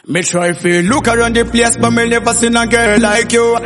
Me try to look around the place, but me never seen a girl like you.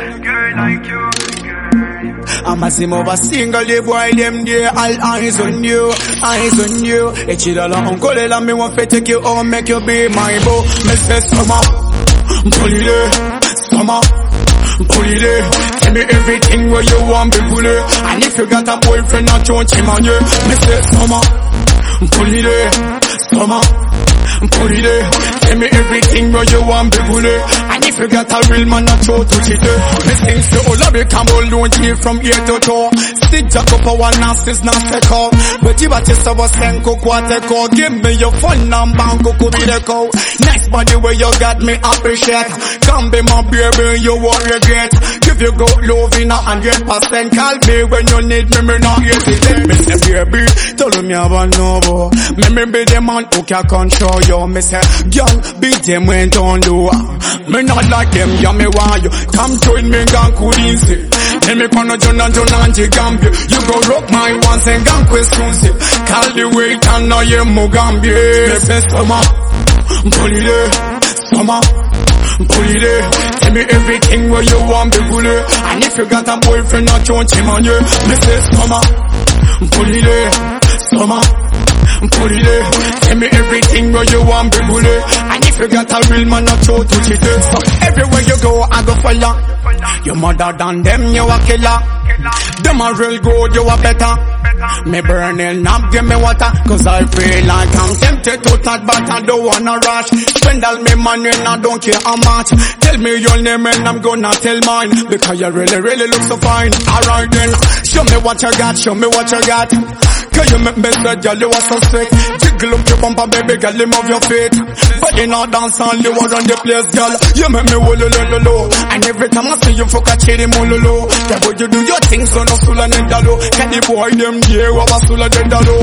I'm a sim of a single day boy, them there, all eyes on you, eyes on you. It's either uncle and me want to take you home, make you be my beau. Me say summer, pull it there, summer, pull it there. Tell me everything where you want, be pull it. And if you got a boyfriend, I don't him on you. Me say summer, pull it there, summer, pull it there. Tell me everything where you want, be pull it. And if you got a real man, I throw to it. Me sing to all of the camel, don't hear from ear to toe. Sit jack up for one nasties, nasty call. But you bet yourself a senko, quarter. Give me your phone number, could be the call. Nice body where you got me appreciate. Come be my baby, you won't regret. If you go love in 100%, call me when you need me not hesitate. Me say baby, tell me I want no. Me be the man who can control you. Me say, girl, beat them when don't do. Me not like them, yeah me want you. Come join me, gang couldn't. Tell me kono John Gambia. You go rock my ones and gang questions. Call the weight and now you Mugambia. Me say summer, pull it there, summer, pull it there. Tell me everything where you want, be pull it. And if you got a boyfriend, I don't him on you. Me say summer, pull it there, summer, pull it there. Tell me everything where you want, be pull it. And if you got a real man, I throw to it. So everywhere you go, I go follow. You mother than them, you a killer. Them a real good, you a better. Me burning up, give me water. Cause I feel like I'm tempted to touch, but I don't wanna rush. Spend all me money and I don't care how much. Tell me your name and I'm gonna tell mine. Because you really look so fine. Alright then, show me what you got, show me what you got. Cause you make me say, girl, you are so sick. Jiggle up your bumper, baby, girl, you move your feet. But in our dance hall, you are on the place, girl. You make me wolololo. And every time I see you, fuck a chitty mololo. The way you do your things, so no sula nendalo. Can the boy them here, what was sula nendalo?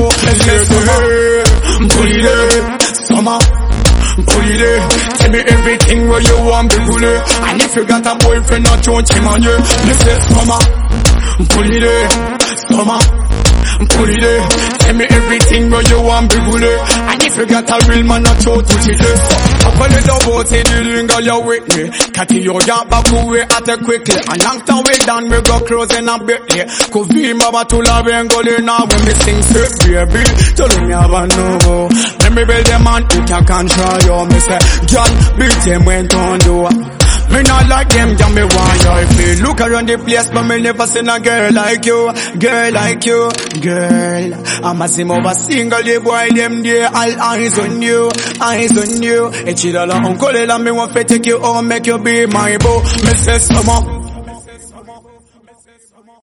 Pull it there, summer, pull it there. Tell me everything where you want, be pull it. And if you got a boyfriend, I don't him on you. Me say summer, pull it there, summer, pull it there. Tell me everything where you want, be pull it. And if you got a real man, I throw to it. I call it about say the ring, girl, you with me. Catty your yard back away at it quickly. And long time we done, we go closing a bit here. Cause we mama to love and go in now when we sing straight, baby. Tell me I want no. Let me build the man who can control you. Me say, John, beat him when don't do. Me not like them, yeah, me want you. If you look around the place, but me never seen a girl like you. Girl like you, girl. I'm a sim of a single day boy, them there, all eyes on you, eyes on you. It's either uncle and me want to take you home, make you be my beau. Me say summer,